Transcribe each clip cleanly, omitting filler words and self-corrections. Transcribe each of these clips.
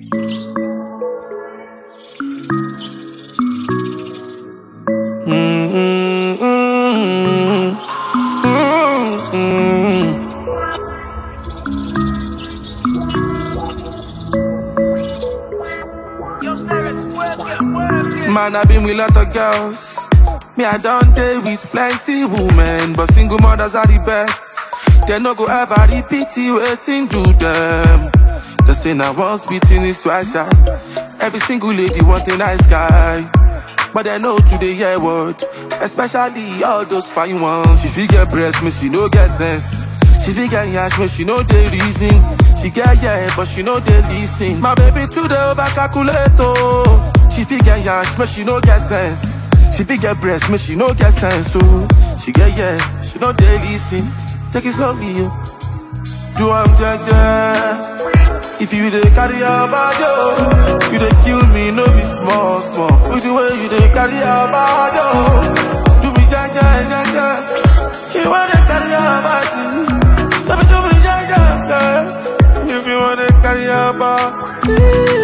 Man, I been with lot of girls. Me, I don't date with plenty women, but single mothers are the best. They no go ever repeat it, waiting do them. They say now once beating is twice shy. Every single lady want a nice guy, but they know today hear word. Especially all those fine ones. She figure breast, me she no get sense. She figure yash, me she know the reason. She get but she know they listen. My baby today over calculator. She figure yash, but she no get sense. She figure breast, but she no get sense. So she get she no they listen. Take it slowly, yo. Do I'm jaja. If you dey carry your body, you dey kill me, no be small. With the way you dey carry your body, do me jaja. You wanna carry your body, let me do me jaja. If you wanna carry your body,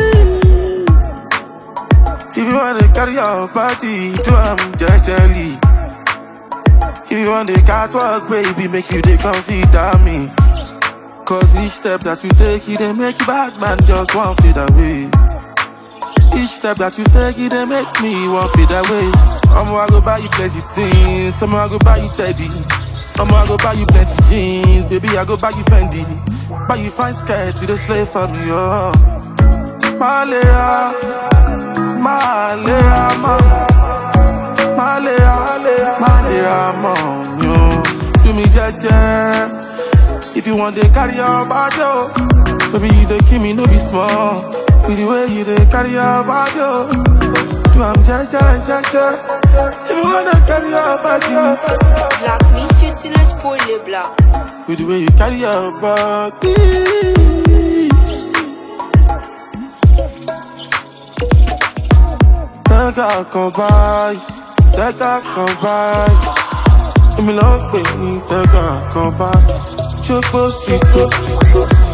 if you wanna carry your body, do I'm jejely. If you want the catwalk, baby, make you they consider me. Cause each step that you take, it they make you bad man just one feet away. Each step that you take, it they make me one feet away. I go buy you plenty things, I go buy you Teddy. I go buy you plenty jeans, baby, I go buy you Fendi. Buy you fine skirt, you the slave for me, oh. Malera, mom, yo. Do me jaja. If you want to carry your body, baby, you don't kill me, no be small. With the way you dey carry your body, do I'm jaja. If you want to carry your body, Black, me shooting a spoiler black. with the way you carry your body. Come by. Let me love, baby, come by. Choco, sweet,